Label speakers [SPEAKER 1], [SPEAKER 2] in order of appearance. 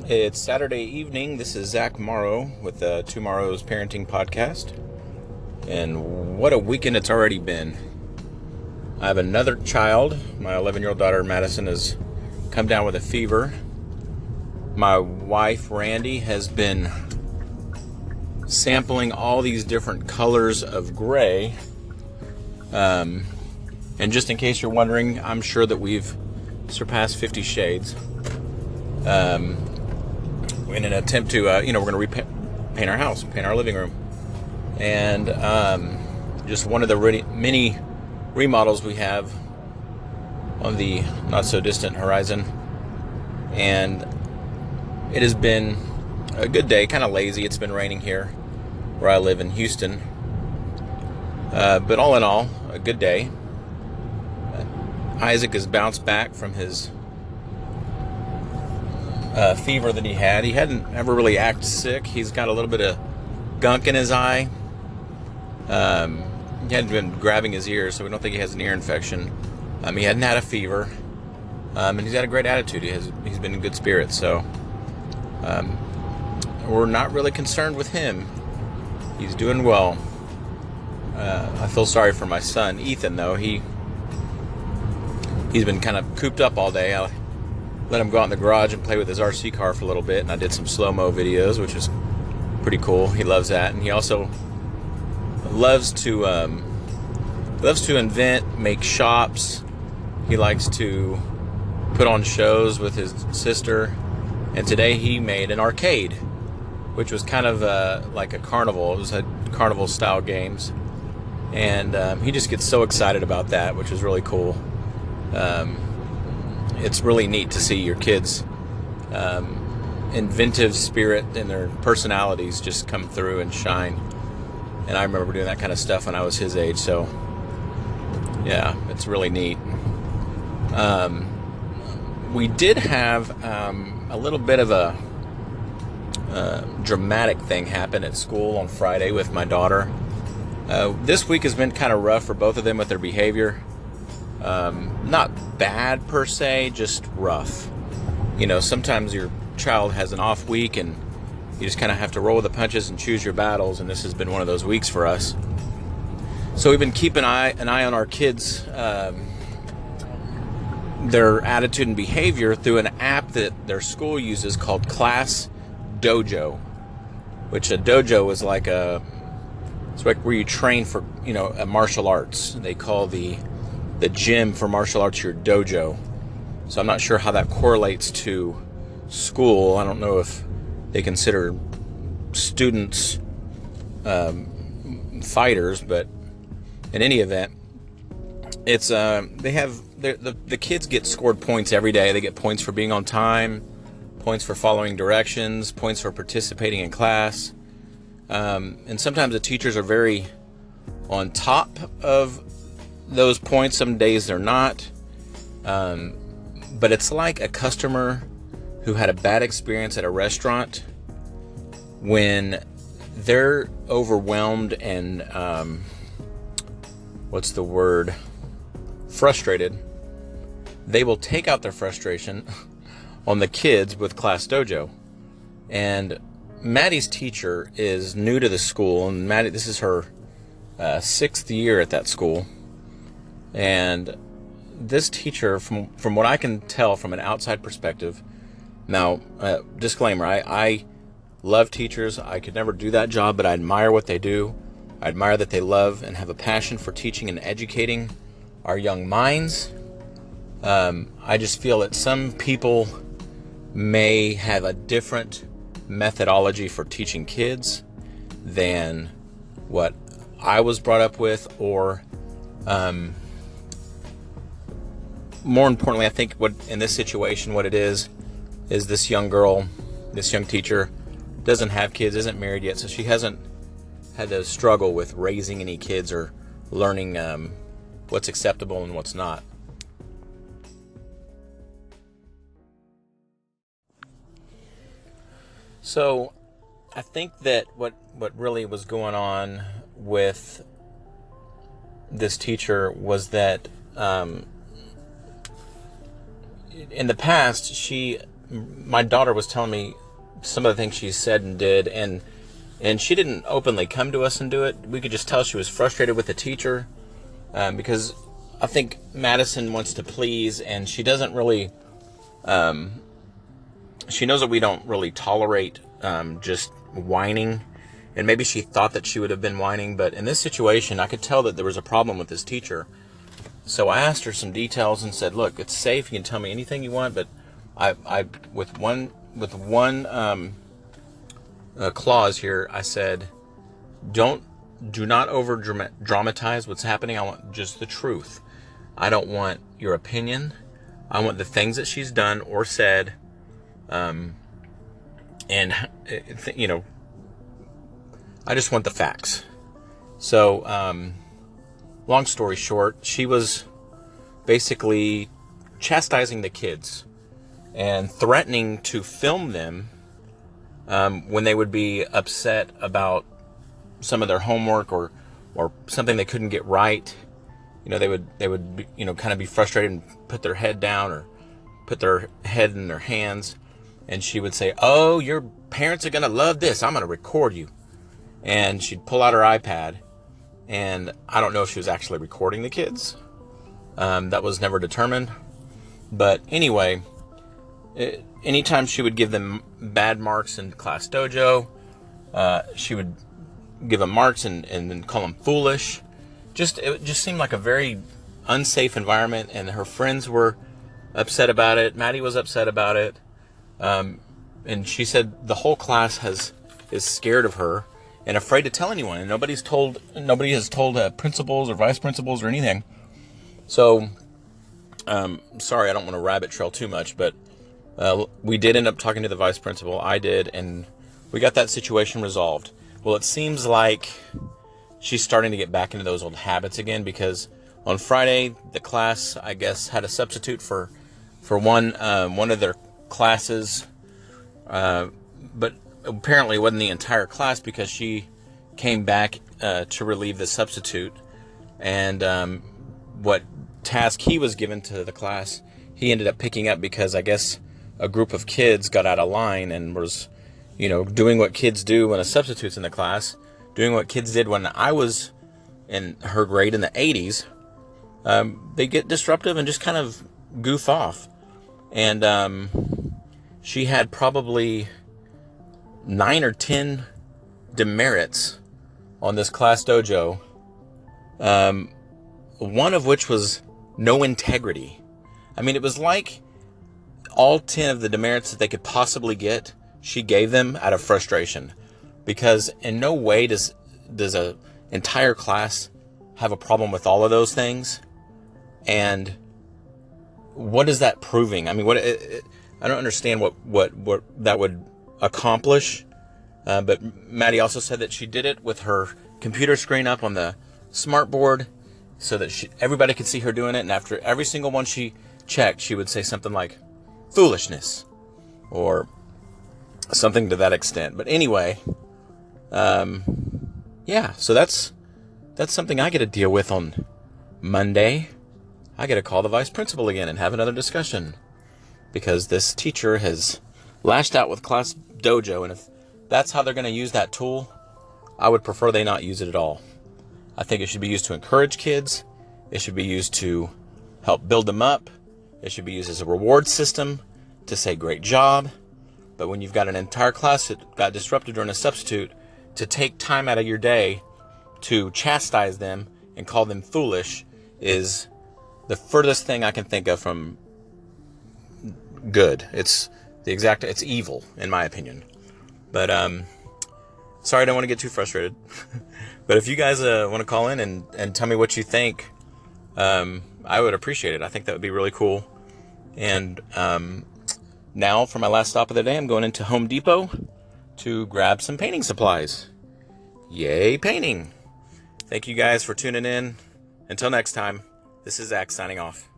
[SPEAKER 1] It's Saturday evening. This is Zach Morrow with Tomorrow's Parenting Podcast. And what a weekend it's already been. I have another child. My 11-year-old daughter, Madison, has come down with a fever. My wife, Randy, has been sampling all these different colors of gray. And just in case you're wondering, I'm sure that we've surpassed 50 shades. In an attempt to, we're going to paint our house, paint our living room. And just one of the many remodels we have on the not-so-distant horizon. And it has been a good day, kind of lazy. It's been raining here where I live in Houston. But all in all, a good day. Isaac has bounced back from his fever that he had. He hadn't ever really acted sick. He's got a little bit of gunk in his eye. He hadn't been grabbing his ears, so we don't think he has an ear infection. He hadn't had a fever. And he's had a great attitude. He's been in good spirits, so we're not really concerned with him. He's doing well. I feel sorry for my son, Ethan, though. He's been kind of cooped up all day. I let him go out in the garage and play with his RC car for a little bit, and I did some slow-mo videos, which is pretty cool. He loves that, and he also loves to invent, make shops. He likes to put on shows with his sister, and today he made an arcade, which was kind of like a carnival. It was a carnival-style games, and he just gets so excited about that, which is really cool. It's really neat to see your kids' inventive spirit and their personalities just come through and shine. And I remember doing that kind of stuff when I was his age, so yeah, it's really neat. We did have a little bit of a dramatic thing happen at school on Friday with my daughter. This week has been kind of rough for both of them with their behavior. Not bad per se, just rough. Sometimes your child has an off week and you just kind of have to roll with the punches and choose your battles, and this has been one of those weeks for us. So we've been keeping an eye on our kids, their attitude and behavior through an app that their school uses called Class Dojo, which a dojo is it's like where you train for, a martial arts. They call the gym for martial arts your dojo. So I'm not sure how that correlates to school. I don't know if they consider students fighters, but in any event, it's the kids get scored points every day. They get points for being on time, points for following directions, points for participating in class, and sometimes the teachers are very on top of those points. Some days they're not, but it's like a customer who had a bad experience at a restaurant. When they're overwhelmed and frustrated, they will take out their frustration on the kids with Class Dojo. And Maddie's teacher is new to the school, and this is her 6th year at that school. And this teacher, from what I can tell from an outside perspective, now, disclaimer, I love teachers. I could never do that job, but I admire what they do. I admire that they love and have a passion for teaching and educating our young minds. I just feel that some people may have a different methodology for teaching kids than what I was brought up with, or more importantly, I think what in this situation, what it is this young girl, this young teacher doesn't have kids, isn't married yet, so she hasn't had to struggle with raising any kids or learning what's acceptable and what's not. So I think that what really was going on with this teacher was that in the past, she my daughter was telling me some of the things she said and did, and she didn't openly come to us and do it. We could just tell she was frustrated with the teacher, because I think Madison wants to please, and she doesn't really, she knows that we don't really tolerate just whining, and maybe she thought that she would have been whining, but in this situation, I could tell that there was a problem with this teacher. So I asked her some details and said, look, it's safe, you can tell me anything you want, but I with one clause here, I said, do not over dramatize what's happening. I want just the truth. I don't want your opinion. I want the things that she's done or said, and you know, I just want the facts. So, long story short, she was basically chastising the kids and threatening to film them when they would be upset about some of their homework or something they couldn't get right. You know, they would be, you know, kind of be frustrated and put their head down or put their head in their hands, and she would say, "Oh, your parents are gonna love this. I'm gonna record you." And she'd pull out her iPad, and I don't know if she was actually recording the kids. That was never determined. But anyway, anytime she would give them bad marks in Class Dojo, she would give them marks and then call them foolish. It just seemed like a very unsafe environment, and her friends were upset about it. Maddie was upset about it, and she said the whole class is scared of her and afraid to tell anyone, and nobody has told principals or vice principals or anything. So, sorry, I don't want to rabbit trail too much, but we did end up talking to the vice principal. I did, and we got that situation resolved. Well, it seems like she's starting to get back into those old habits again, because on Friday, the class, I guess, had a substitute for one of their classes, but apparently it wasn't the entire class, because she came back to relieve the substitute, and what task he was given to the class, he ended up picking up, because I guess a group of kids got out of line and was, you know, doing what kids do when a substitute's in the class, doing what kids did when I was in her grade in the 80s. They get disruptive and just kind of goof off. And she had probably 9 or 10 demerits on this Class Dojo, one of which was no integrity. I mean, it was like all 10 of the demerits that they could possibly get, she gave them out of frustration, because in no way does a entire class have a problem with all of those things. And what is that proving? I mean, I don't understand what that would accomplish. But Maddie also said that she did it with her computer screen up on the smart board, so that everybody could see her doing it. And after every single one she checked, she would say something like foolishness or something to that extent. But anyway, yeah, so that's something I get to deal with on Monday. I get to call the vice principal again and have another discussion, because this teacher has lashed out with Class Dojo, and if that's how they're going to use that tool, I would prefer they not use it at all. I think it should be used to encourage kids. It should be used to help build them up. It should be used as a reward system to say great job. But when you've got an entire class that got disrupted during a substitute, to take time out of your day to chastise them and call them foolish is the furthest thing I can think of from good. It's evil, in my opinion. But sorry, I don't want to get too frustrated. But if you guys want to call in and tell me what you think, I would appreciate it. I think that would be really cool. And now, for my last stop of the day, I'm going into Home Depot to grab some painting supplies. Yay, painting! Thank you guys for tuning in. Until next time, this is Zach signing off.